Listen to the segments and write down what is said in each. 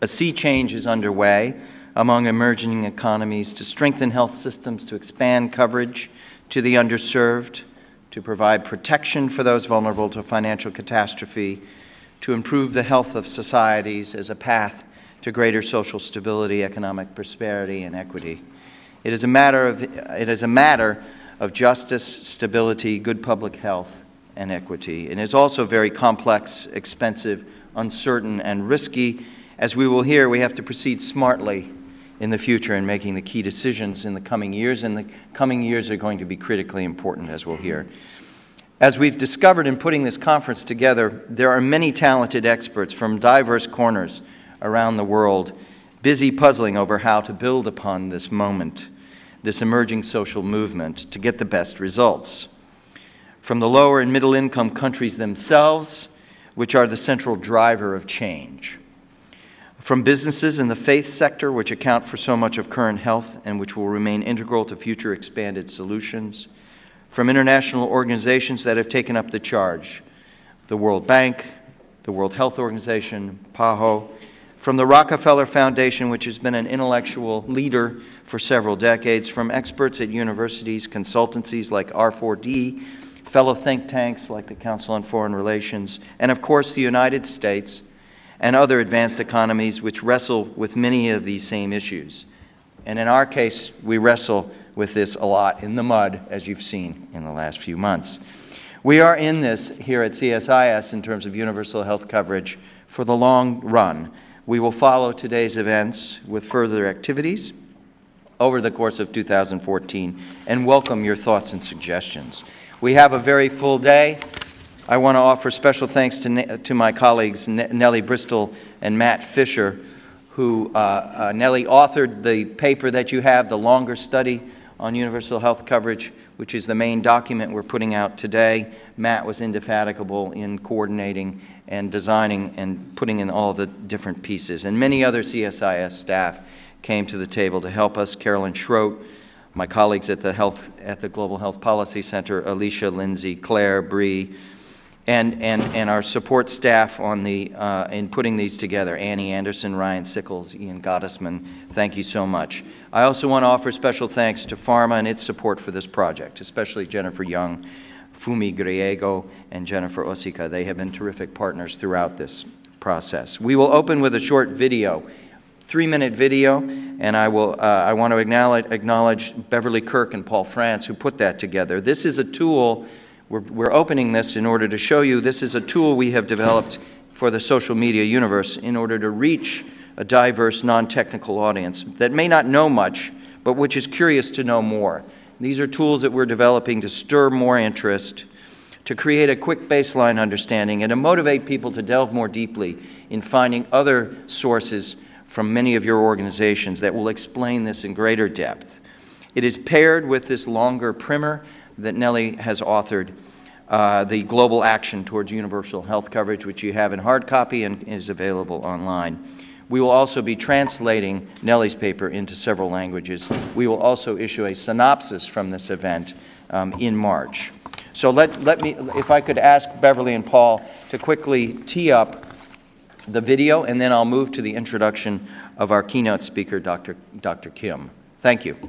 A sea change is underway among emerging economies to strengthen health systems, to expand coverage to the underserved, to provide protection for those vulnerable to financial catastrophe, to improve the health of societies as a path to greater social stability, economic prosperity, and equity. It is a matter of justice, stability, good public health, and equity. And it's also very complex, expensive, uncertain, and risky. As we will hear, we have to proceed smartly in the future in making the key decisions in the coming years, and the coming years are going to be critically important, as we'll hear. As we've discovered in putting this conference together, there are many talented experts from diverse corners around the world busy puzzling over how to build upon this moment, this emerging social movement, to get the best results. From the lower and middle income countries themselves, which are the central driver of change. From businesses in the faith sector, which account for so much of current health and which will remain integral to future expanded solutions. From international organizations that have taken up the charge, the World Bank, the World Health Organization, PAHO. From the Rockefeller Foundation, which has been an intellectual leader for several decades. From experts at universities, consultancies like R4D, fellow think tanks like the Council on Foreign Relations, and of course the United States, and other advanced economies which wrestle with many of these same issues. And in our case, we wrestle with this a lot in the mud, as you've seen in the last few months. We are in this here at CSIS in terms of universal health coverage for the long run. We will follow today's events with further activities over the course of 2014 and welcome your thoughts and suggestions. We have a very full day. I want to offer special thanks to my colleagues Nellie Bristol and Matt Fisher, who Nellie authored the paper that you have, the longer study on universal health coverage, which is the main document we're putting out today. Matt was indefatigable in coordinating and designing and putting in all the different pieces. And many other CSIS staff came to the table to help us. Carolyn Schroet, my colleagues at the Global Health Policy Center, Alicia, Lindsay, Claire, Bree, and our support staff on in putting these together, Annie Anderson, Ryan Sickles, Ian Gottesman. Thank you so much. I also want to offer special thanks to Pharma and its support for this project, especially Jennifer Young, Fumi Griego, and Jennifer Osika. They have been terrific partners throughout this process. We will open with a short video, 3-minute video, and I want to acknowledge Beverly Kirk and Paul France who put that together. This is a tool. We're opening this in order to show you this is a tool we have developed for the social media universe in order to reach a diverse, non-technical audience that may not know much, but which is curious to know more. These are tools that we're developing to stir more interest, to create a quick baseline understanding, and to motivate people to delve more deeply in finding other sources from many of your organizations that will explain this in greater depth. It is paired with this longer primer that Nellie has authored, the Global Action Towards Universal Health Coverage, which you have in hard copy and is available online. We will also be translating Nellie's paper into several languages. We will also issue a synopsis from this event in March. So let me, if I could ask Beverly and Paul to quickly tee up the video, and then I'll move to the introduction of our keynote speaker, Dr. Kim. Thank you.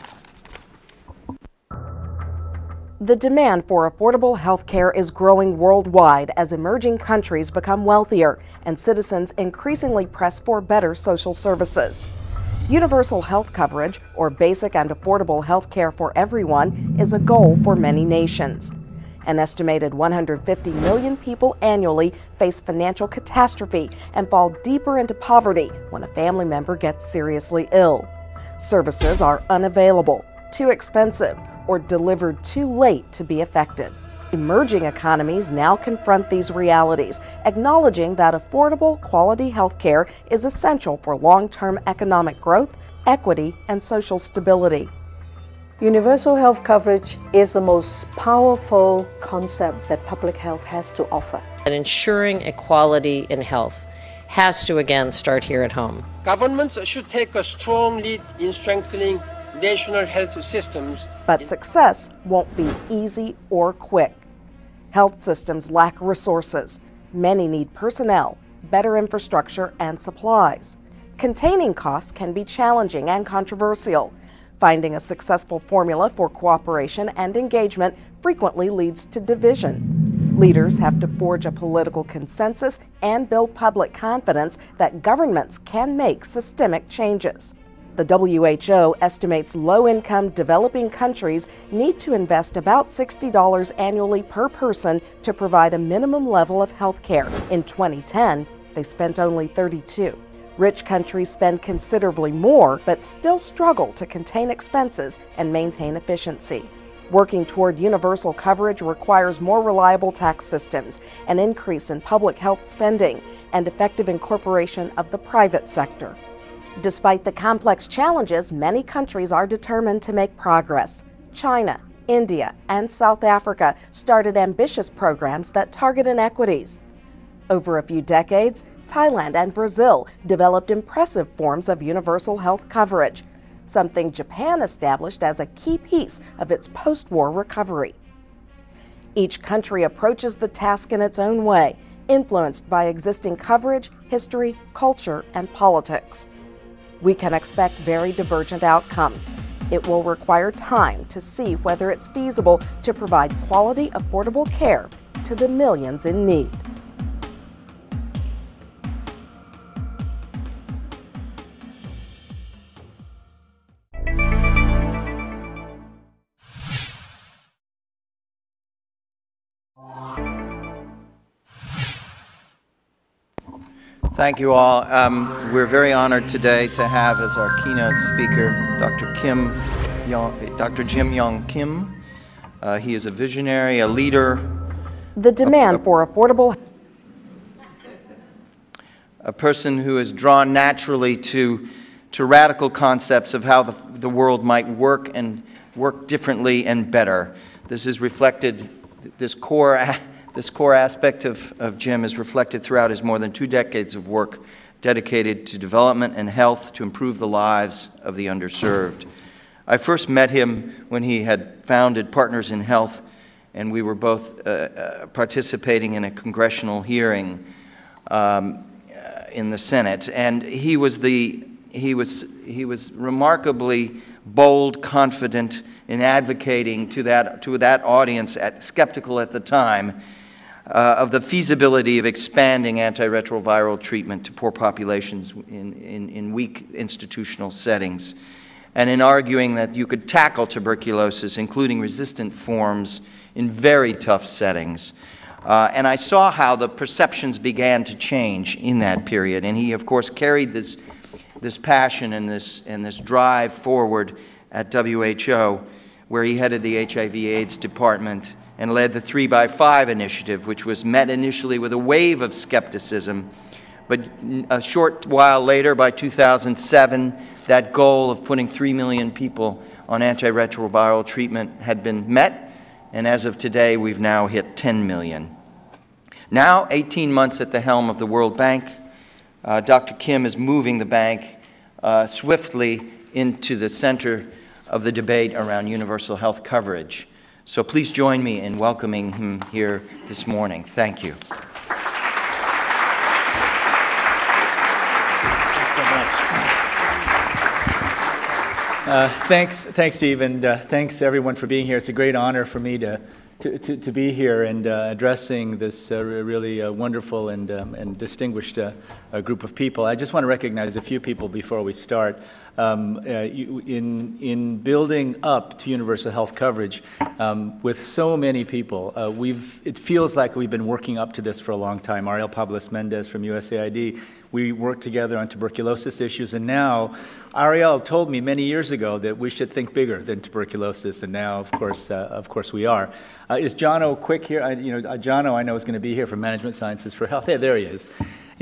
The demand for affordable health care is growing worldwide as emerging countries become wealthier and citizens increasingly press for better social services. Universal health coverage, or basic and affordable health care for everyone, is a goal for many nations. An estimated 150 million people annually face financial catastrophe and fall deeper into poverty when a family member gets seriously ill. Services are unavailable, too expensive, or delivered too late to be effective. Emerging economies now confront these realities, acknowledging that affordable, quality health care is essential for long-term economic growth, equity, and social stability. Universal health coverage is the most powerful concept that public health has to offer. And ensuring equality in health has to again start here at home. Governments should take a strong lead in strengthening national health systems. But success won't be easy or quick. Health systems lack resources. Many need personnel, better infrastructure, and supplies. Containing costs can be challenging and controversial. Finding a successful formula for cooperation and engagement frequently leads to division. Leaders have to forge a political consensus and build public confidence that governments can make systemic changes. The WHO estimates low-income developing countries need to invest about $60 annually per person to provide a minimum level of health care. In 2010, they spent only $32. Rich countries spend considerably more, but still struggle to contain expenses and maintain efficiency. Working toward universal coverage requires more reliable tax systems, an increase in public health spending, and effective incorporation of the private sector. Despite the complex challenges, many countries are determined to make progress. China, India, and South Africa started ambitious programs that target inequities. Over a few decades, Thailand and Brazil developed impressive forms of universal health coverage, something Japan established as a key piece of its post-war recovery. Each country approaches the task in its own way, influenced by existing coverage, history, culture, and politics. We can expect very divergent outcomes. It will require time to see whether it's feasible to provide quality, affordable care to the millions in need. Thank you all. We're very honored today to have as our keynote speaker Dr. Jim Yong Kim. He is a visionary, a leader. The demand for affordable A person who is drawn naturally to radical concepts of how the world might work and work differently and better. This is reflected, this core aspect of Jim is reflected throughout his more than 2 decades of work dedicated to development and health to improve the lives of the underserved. I first met him when he had founded Partners in Health, and we were both participating in a congressional hearing in the Senate. And he was remarkably bold, confident in advocating to that audience, skeptical at the time, of the feasibility of expanding antiretroviral treatment to poor populations in weak institutional settings, and in arguing that you could tackle tuberculosis, including resistant forms, in very tough settings. And I saw how the perceptions began to change in that period, and he, of course, carried this passion and this drive forward at WHO, where he headed the HIV/AIDS department and led the 3x5 initiative, which was met initially with a wave of skepticism. But a short while later, by 2007, that goal of putting 3 million people on antiretroviral treatment had been met, and as of today, we've now hit 10 million. Now, 18 months at the helm of the World Bank, Dr. Kim is moving the bank swiftly into the center of the debate around universal health coverage. So please join me in welcoming him here this morning. Thank you. Thanks, Steve, and thanks everyone for being here. It's a great honor for me to be here and addressing this really wonderful and distinguished group of people. I just want to recognize a few people before we start. In building up to universal health coverage with so many people, it feels like we've been working up to this for a long time. Ariel Pablos-Mendez from USAID, we worked together on tuberculosis issues, and now Ariel told me many years ago that we should think bigger than tuberculosis, and now, of course, we are. Is Jono Quick here? Jono, I know, is going to be here from Management Sciences for Health. Hey, there he is.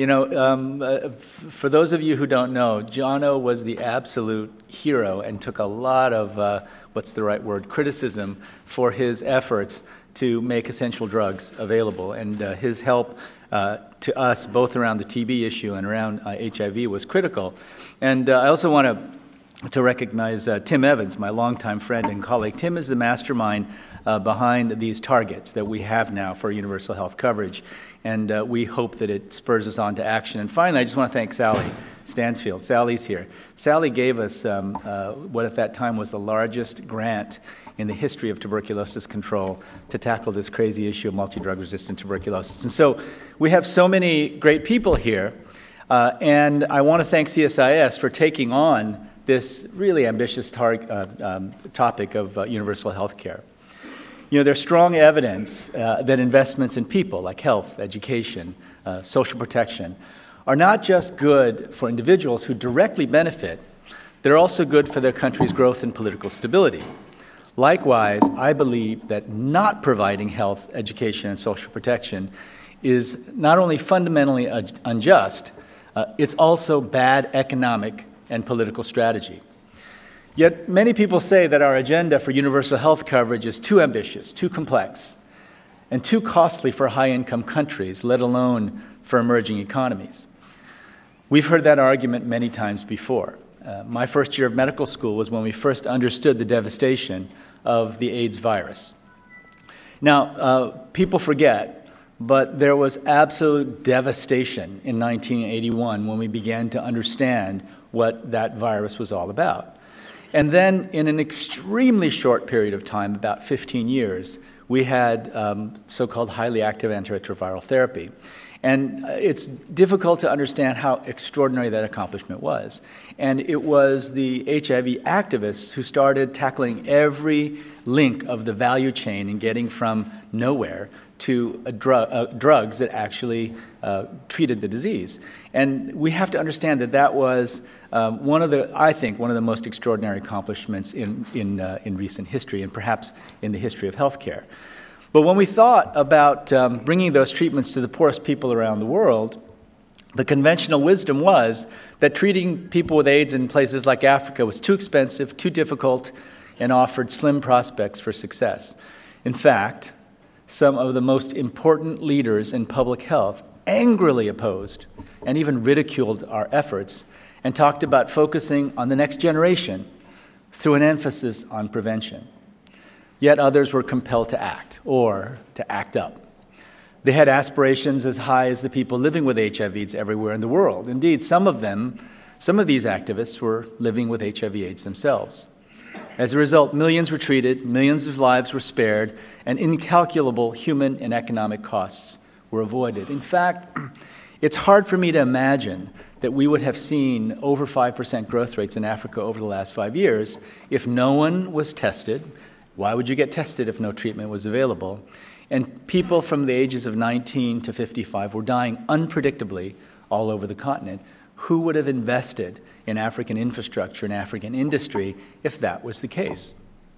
For those of you who don't know, Jono was the absolute hero and took a lot of, criticism for his efforts to make essential drugs available. And his help to us, both around the TB issue and around HIV, was critical. And I also want to to recognize Tim Evans, my longtime friend and colleague. Tim is the mastermind behind these targets that we have now for universal health coverage, and we hope that it spurs us on to action. And finally, I just want to thank Sally Stansfield. Sally's here. Sally gave us what at that time was the largest grant in the history of tuberculosis control to tackle this crazy issue of multi-drug resistant tuberculosis. And so we have so many great people here, and I want to thank CSIS for taking on this really ambitious topic of universal health care. You know, there's strong evidence that investments in people like health, education, social protection are not just good for individuals who directly benefit, they're also good for their country's growth and political stability. Likewise, I believe that not providing health, education, and social protection is not only fundamentally unjust, it's also bad economic and political strategy. Yet many people say that our agenda for universal health coverage is too ambitious, too complex, and too costly for high-income countries, let alone for emerging economies. We've heard that argument many times before. My first year of medical school was when we first understood the devastation of the AIDS virus. Now, people forget, but there was absolute devastation in 1981 when we began to understand what that virus was all about. And then in an extremely short period of time, about 15 years, we had so-called highly active antiretroviral therapy. And it's difficult to understand how extraordinary that accomplishment was. And it was the HIV activists who started tackling every link of the value chain and getting from nowhere to drugs that actually treated the disease. And we have to understand that that was one of the most extraordinary accomplishments in recent history, and perhaps in the history of healthcare. But when we thought about bringing those treatments to the poorest people around the world, the conventional wisdom was that treating people with AIDS in places like Africa was too expensive, too difficult, and offered slim prospects for success. In fact, some of the most important leaders in public health angrily opposed and even ridiculed our efforts and talked about focusing on the next generation through an emphasis on prevention. Yet others were compelled to act, or to act up. They had aspirations as high as the people living with HIV/AIDS everywhere in the world. Indeed, some of these activists were living with HIV/AIDS themselves. As a result, millions were treated, millions of lives were spared, and incalculable human and economic costs were avoided. In fact, it's hard for me to imagine that we would have seen over 5% growth rates in Africa over the last 5 years if no one was tested. Why would you get tested if no treatment was available? And people from the ages of 19 to 55 were dying unpredictably all over the continent. Who would have invested in African infrastructure and African industry if that was the case?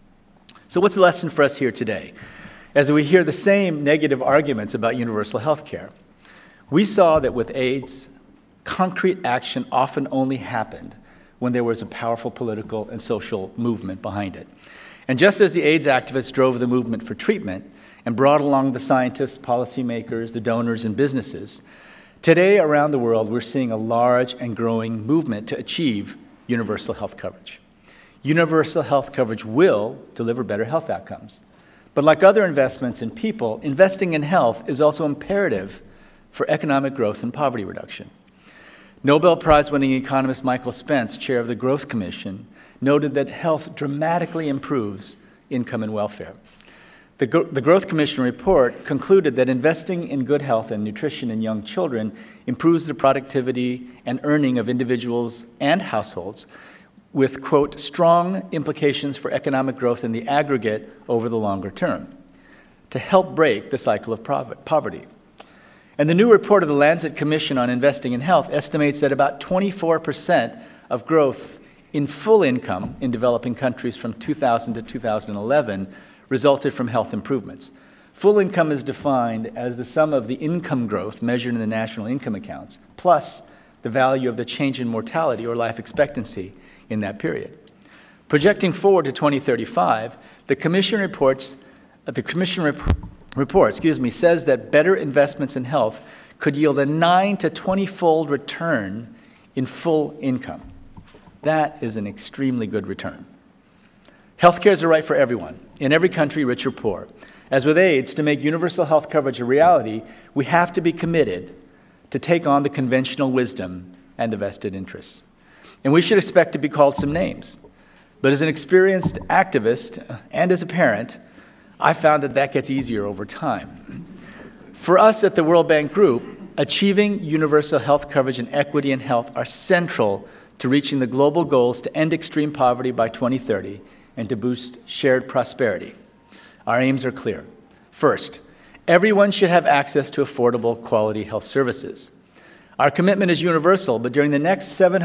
So what's the lesson for us here today? As we hear the same negative arguments about universal health care, we saw that with AIDS, concrete action often only happened when there was a powerful political and social movement behind it. And just as the AIDS activists drove the movement for treatment and brought along the scientists, policymakers, the donors, and businesses, today around the world we're seeing a large and growing movement to achieve universal health coverage. Universal health coverage will deliver better health outcomes. But like other investments in people, investing in health is also imperative for economic growth and poverty reduction. Nobel Prize-winning economist Michael Spence, chair of the Growth Commission, noted that health dramatically improves income and welfare. The Growth Commission report concluded that investing in good health and nutrition in young children improves the productivity and earning of individuals and households with, quote, strong implications for economic growth in the aggregate over the longer term, to help break the cycle of poverty. And the new report of the Lancet Commission on Investing in Health estimates that about 24% of growth in full income in developing countries from 2000 to 2011 resulted from health improvements. Full income is defined as the sum of the income growth measured in the national income accounts, plus the value of the change in mortality or life expectancy in that period. Projecting forward to 2035, the Commission report says that better investments in health could yield a 9 to 20-fold return in full income. That is an extremely good return. Healthcare is a right for everyone, in every country, rich or poor. As with AIDS, to make universal health coverage a reality, we have to be committed to take on the conventional wisdom and the vested interests. And we should expect to be called some names. But as an experienced activist and as a parent, I found that gets easier over time. For us at the World Bank Group, achieving universal health coverage and equity in health are central to reaching the global goals to end extreme poverty by 2030 and to boost shared prosperity. Our aims are clear. First, everyone should have access to affordable, quality health services. Our commitment is universal, but during the next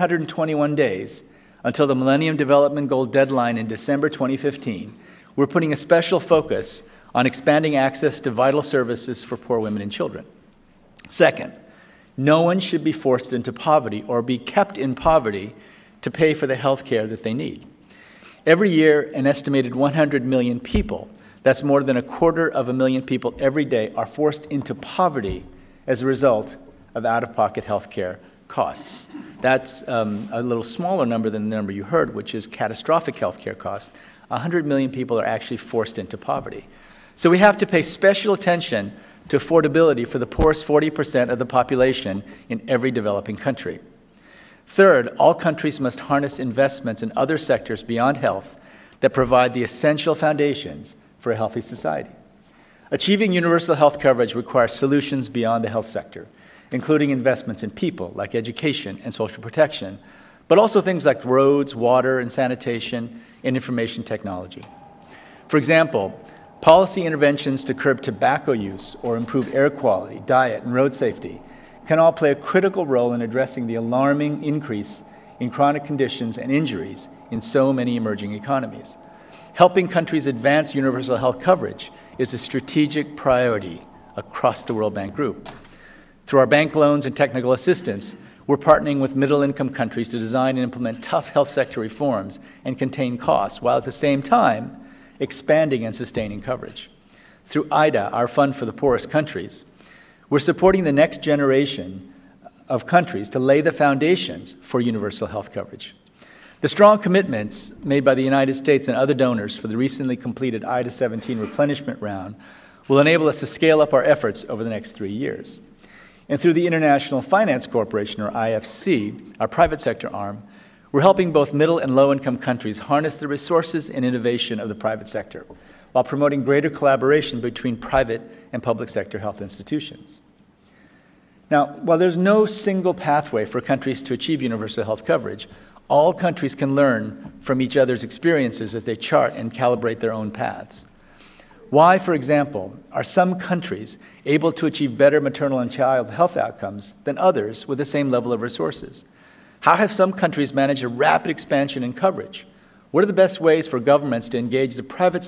721 days, until the Millennium Development Goal deadline in December 2015, we're putting a special focus on expanding access to vital services for poor women and children. Second, no one should be forced into poverty or be kept in poverty to pay for the health care that they need. Every year, an estimated 100 million people, that's more than 250,000 people every day, are forced into poverty as a result of out-of-pocket health care costs. That's a little smaller number than the number you heard, which is catastrophic health care costs. 100 million people are actually forced into poverty. So we have to pay special attention to affordability for the poorest 40% of the population in every developing country. Third, all countries must harness investments in other sectors beyond health that provide the essential foundations for a healthy society. Achieving universal health coverage requires solutions beyond the health sector, including investments in people like education and social protection, but also things like roads, water and sanitation, and information technology. For example, policy interventions to curb tobacco use or improve air quality, diet, and road safety can all play a critical role in addressing the alarming increase in chronic conditions and injuries in so many emerging economies. Helping countries advance universal health coverage is a strategic priority across the World Bank Group. Through our bank loans and technical assistance, we're partnering with middle-income countries to design and implement tough health sector reforms and contain costs, while at the same time expanding and sustaining coverage. Through IDA, our fund for the poorest countries, we're supporting the next generation of countries to lay the foundations for universal health coverage. The strong commitments made by the United States and other donors for the recently completed IDA 17 replenishment round will enable us to scale up our efforts over the next 3 years. And through the International Finance Corporation, or IFC, our private sector arm, we're helping both middle and low-income countries harness the resources and innovation of the private sector, while promoting greater collaboration between private and public sector health institutions. Now, while there's no single pathway for countries to achieve universal health coverage, all countries can learn from each other's experiences as they chart and calibrate their own paths. Why, for example, are some countries able to achieve better maternal and child health outcomes than others with the same level of resources? How have some countries managed a rapid expansion in coverage? What are the best ways for governments to engage private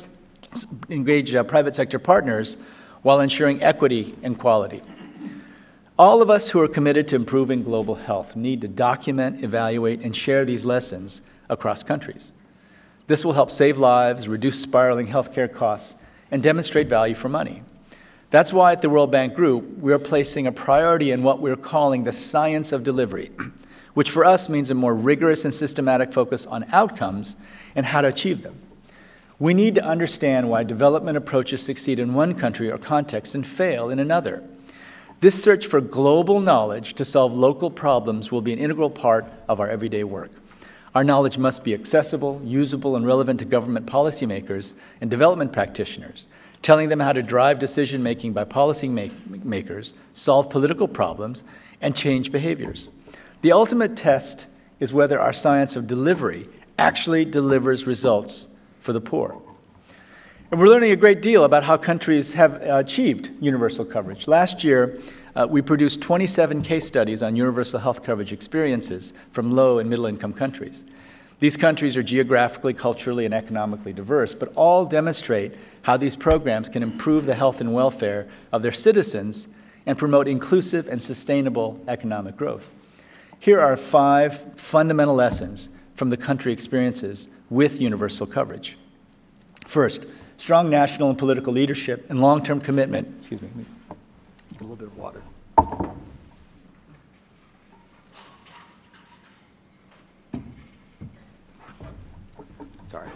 sector partners while ensuring equity and quality? All of us who are committed to improving global health need to document, evaluate, and share these lessons across countries. This will help save lives, reduce spiraling healthcare costs, and demonstrate value for money. That's why at the World Bank Group, we're placing a priority in what we're calling the science of delivery, which for us means a more rigorous and systematic focus on outcomes and how to achieve them. We need to understand why development approaches succeed in one country or context and fail in another. This search for global knowledge to solve local problems will be an integral part of our everyday work. Our knowledge must be accessible, usable, and relevant to government policymakers and development practitioners, telling them how to drive decision-making by policymakers, solve political problems, and change behaviors. The ultimate test is whether our science of delivery actually delivers results for the poor. And we're learning a great deal about how countries have achieved universal coverage. Last year, we produced 27 case studies on universal health coverage experiences from low and middle-income countries. These countries are geographically, culturally, and economically diverse, but all demonstrate how these programs can improve the health and welfare of their citizens and promote inclusive and sustainable economic growth. Here are 5 fundamental lessons from the country experiences with universal coverage. First, strong national and political leadership and long-term commitment. Excuse me, a little bit of water. Sorry.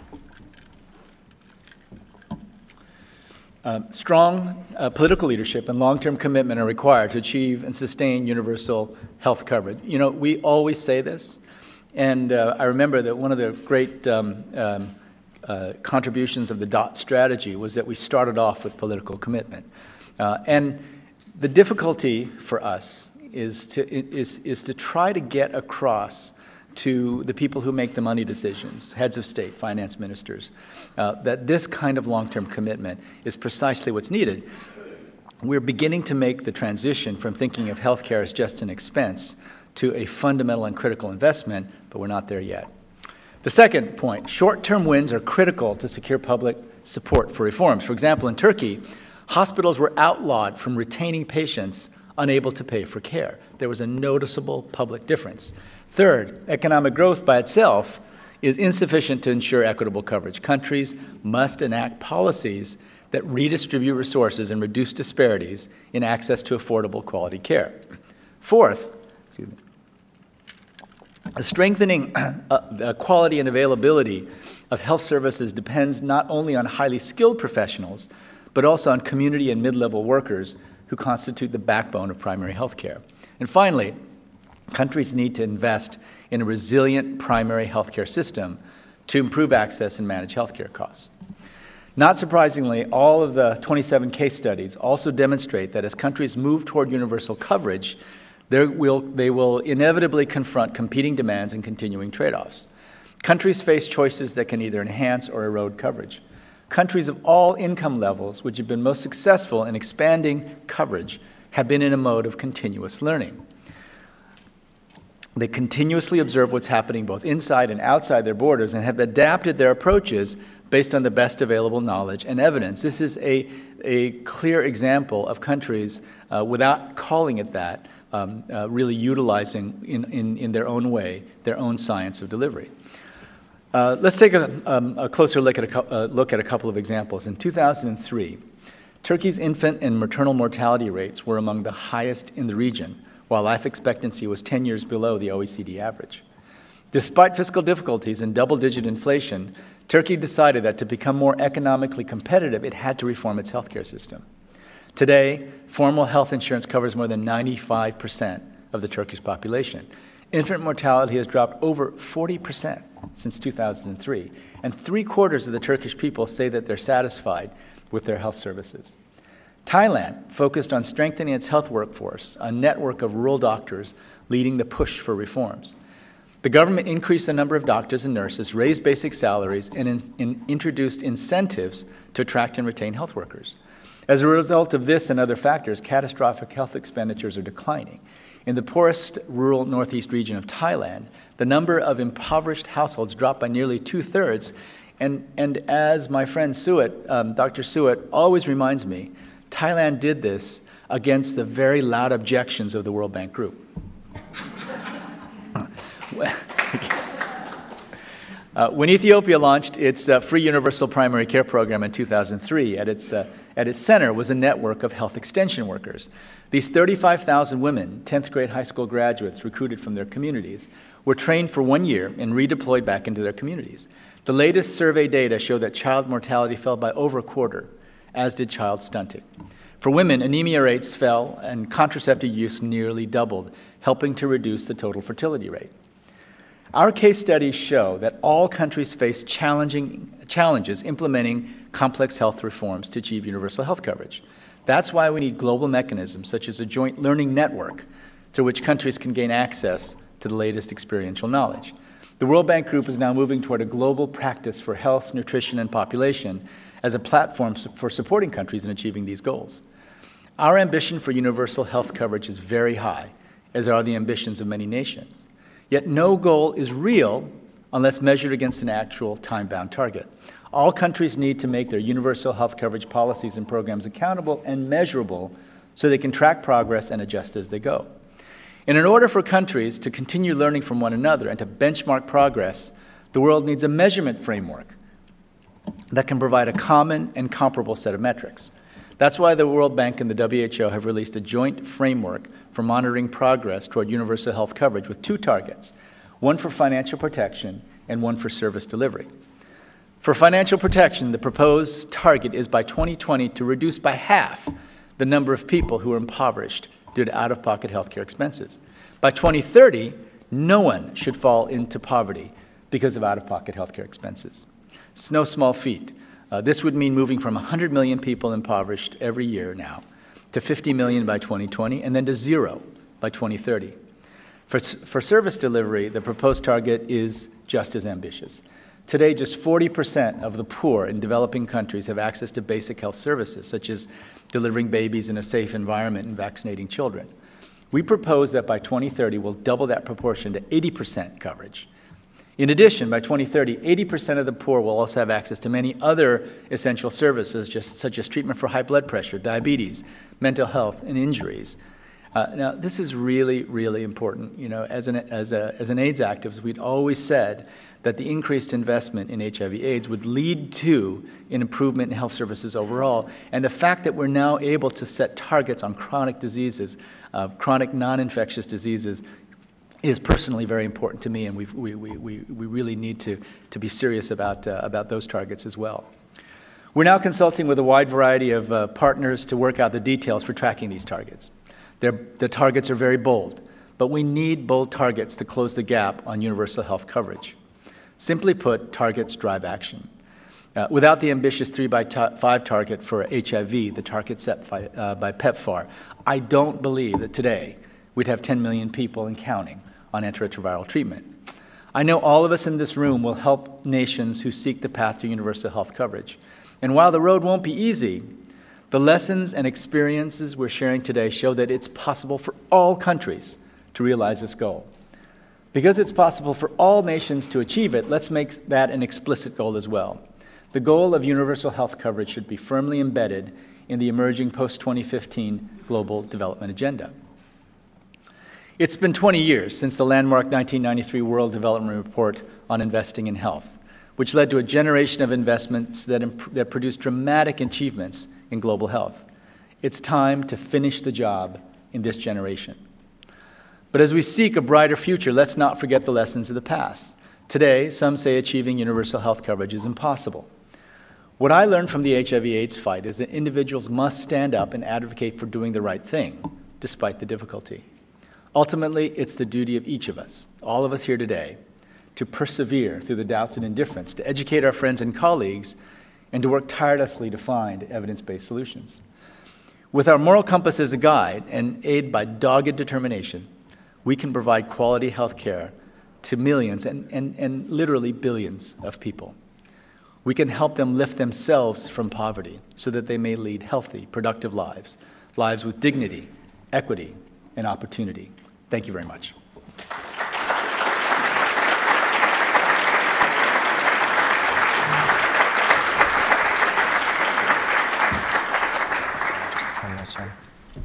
Strong political leadership and long-term commitment are required to achieve and sustain universal health coverage. You know, we always say this, and I remember that one of the great contributions of the DOT strategy was that we started off with political commitment. And the difficulty for us is to try to get across to the people who make the money decisions, heads of state, finance ministers, that this kind of long-term commitment is precisely what's needed. We're beginning to make the transition from thinking of healthcare as just an expense to a fundamental and critical investment, but we're not there yet. The second point, short-term wins are critical to secure public support for reforms. For example, in Turkey, hospitals were outlawed from retaining patients unable to pay for care. There was a noticeable public difference. Third, economic growth by itself is insufficient to ensure equitable coverage. Countries must enact policies that redistribute resources and reduce disparities in access to affordable quality care. Fourth, strengthening the quality and availability of health services depends not only on highly skilled professionals, but also on community and mid-level workers who constitute the backbone of primary health care. And finally, countries need to invest in a resilient primary healthcare system to improve access and manage healthcare costs. Not surprisingly, all of the 27 case studies also demonstrate that as countries move toward universal coverage, they will inevitably confront competing demands and continuing trade-offs. Countries face choices that can either enhance or erode coverage. Countries of all income levels, which have been most successful in expanding coverage, have been in a mode of continuous learning. They continuously observe what's happening both inside and outside their borders and have adapted their approaches based on the best available knowledge and evidence. This is a clear example of countries, without calling it that, really utilizing in their own way their own science of delivery. Let's take a closer look at a couple of examples. In 2003, Turkey's infant and maternal mortality rates were among the highest in the region, while life expectancy was 10 years below the OECD average. Despite fiscal difficulties and double-digit inflation, Turkey decided that to become more economically competitive, it had to reform its healthcare system. Today, formal health insurance covers more than 95% of the Turkish population. Infant mortality has dropped over 40% since 2003, and 3/4 of the Turkish people say that they're satisfied with their health services. Thailand focused on strengthening its health workforce, a network of rural doctors leading the push for reforms. The government increased the number of doctors and nurses, raised basic salaries, and introduced incentives to attract and retain health workers. As a result of this and other factors, catastrophic health expenditures are declining. In the poorest rural northeast region of Thailand, the number of impoverished households dropped by nearly 2/3. And as my friend Dr. Suet always reminds me, Thailand did this against the very loud objections of the World Bank Group. When Ethiopia launched its free universal primary care program in 2003, at its center was a network of health extension workers. These 35,000 women, 10th grade high school graduates recruited from their communities, were trained for 1 year and redeployed back into their communities. The latest survey data show that child mortality fell by over 1/4, as did child stunting. For women, anemia rates fell and contraceptive use nearly doubled, helping to reduce the total fertility rate. Our case studies show that all countries face challenges implementing complex health reforms to achieve universal health coverage. That's why we need global mechanisms such as a joint learning network through which countries can gain access to the latest experiential knowledge. The World Bank Group is now moving toward a global practice for health, nutrition, and population as a platform for supporting countries in achieving these goals. Our ambition for universal health coverage is very high, as are the ambitions of many nations. Yet no goal is real unless measured against an actual time-bound target. All countries need to make their universal health coverage policies and programs accountable and measurable so they can track progress and adjust as they go. And in order for countries to continue learning from one another and to benchmark progress, the world needs a measurement framework that can provide a common and comparable set of metrics. That's why the World Bank and the WHO have released a joint framework for monitoring progress toward universal health coverage with 2 targets, one for financial protection and one for service delivery. For financial protection, the proposed target is by 2020 to reduce by half the number of people who are impoverished due to out-of-pocket healthcare expenses. By 2030, no one should fall into poverty because of out-of-pocket healthcare expenses. It's no small feat. This would mean moving from 100 million people impoverished every year now to 50 million by 2020 and then to 0 by 2030. For service delivery, the proposed target is just as ambitious. Today, just 40% of the poor in developing countries have access to basic health services, such as delivering babies in a safe environment and vaccinating children. We propose that by 2030, we'll double that proportion to 80% coverage. In addition, by 2030, 80% of the poor will also have access to many other essential services, such as treatment for high blood pressure, diabetes, mental health, and injuries. Now, this is really, really important. You know, as an AIDS activist, we'd always said that the increased investment in HIV/AIDS would lead to an improvement in health services overall. And the fact that we're now able to set targets on chronic diseases, chronic non-infectious diseases, is personally very important to me, and we really need to be serious about those targets as well. We're now consulting with a wide variety of partners to work out the details for tracking these targets. The targets are very bold, but we need bold targets to close the gap on universal health coverage. Simply put, targets drive action. Without the ambitious 3 by 5 target for HIV, the target set by PEPFAR, I don't believe that today we'd have 10 million people and counting on antiretroviral treatment. I know all of us in this room will help nations who seek the path to universal health coverage. And while the road won't be easy, the lessons and experiences we're sharing today show that it's possible for all countries to realize this goal. Because it's possible for all nations to achieve it, let's make that an explicit goal as well. The goal of universal health coverage should be firmly embedded in the emerging post-2015 global development agenda. It's been 20 years since the landmark 1993 World Development Report on Investing in Health, which led to a generation of investments that produced dramatic achievements in global health. It's time to finish the job in this generation. But as we seek a brighter future, let's not forget the lessons of the past. Today, some say achieving universal health coverage is impossible. What I learned from the HIV/AIDS fight is that individuals must stand up and advocate for doing the right thing, despite the difficulty. Ultimately, it's the duty of each of us, all of us here today, to persevere through the doubts and indifference, to educate our friends and colleagues, and to work tirelessly to find evidence-based solutions. With our moral compass as a guide and aid by dogged determination, we can provide quality health care to millions and literally billions of people. We can help them lift themselves from poverty so that they may lead healthy, productive lives, lives with dignity, equity, and opportunity. Thank you very much. Just turn this on.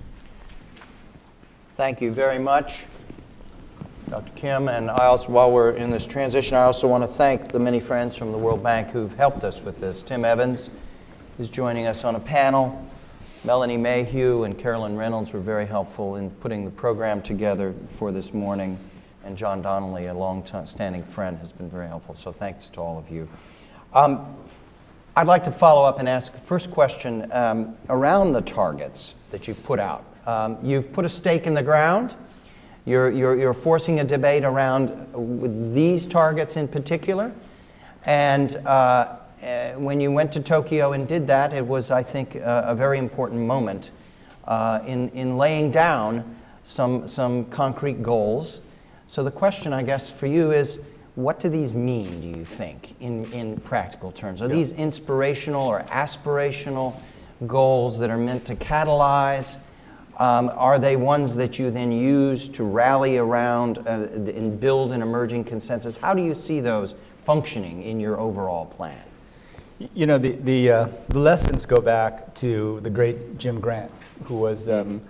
Thank you very much, Dr. Kim, and I also, while we're in this transition, I also want to thank the many friends from the World Bank who've helped us with this. Tim Evans is joining us on a panel. Melanie Mayhew and Carolyn Reynolds were very helpful in putting the program together for this morning, and John Donnelly, a long-standing friend, has been very helpful, so thanks to all of you. I'd like to follow up and ask the first question around the targets that you've put out. You've put a stake in the ground. You're forcing a debate around with these targets in particular. And when you went to Tokyo and did that, it was, I think, a very important moment in laying down some concrete goals. So the question, I guess, for you is, what do these mean, do you think, in practical terms? Are these inspirational or aspirational goals that are meant to catalyze? Are they ones that you then use to rally around and build an emerging consensus? How do you see those functioning in your overall plan? You know, the lessons go back to the great Jim Grant, who was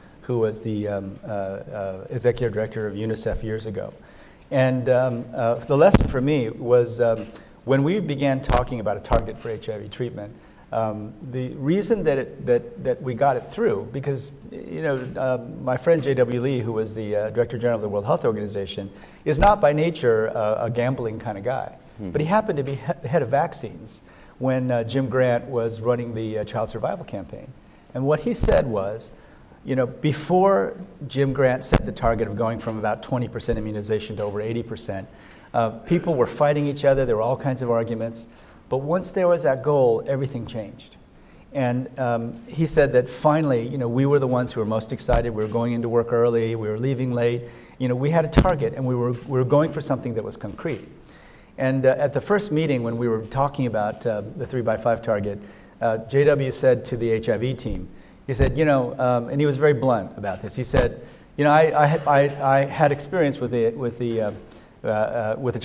the executive director of UNICEF years ago. And the lesson for me was when we began talking about a target for HIV treatment, the reason that we got it through, because my friend J.W. Lee, who was the Director General of the World Health Organization, is not by nature a gambling kind of guy, but he happened to be head of vaccines when Jim Grant was running the Child Survival Campaign. And what he said was, before Jim Grant set the target of going from about 20% immunization to over 80%, people were fighting each other. There were all kinds of arguments. But once there was that goal, everything changed. And he said that finally, we were the ones who were most excited. We were going into work early. We were leaving late. We had a target, and we were going for something that was concrete. And at the first meeting, when we were talking about the 3x5 target, JW said to the HIV team, he said, and he was very blunt about this. He said, I had experience with the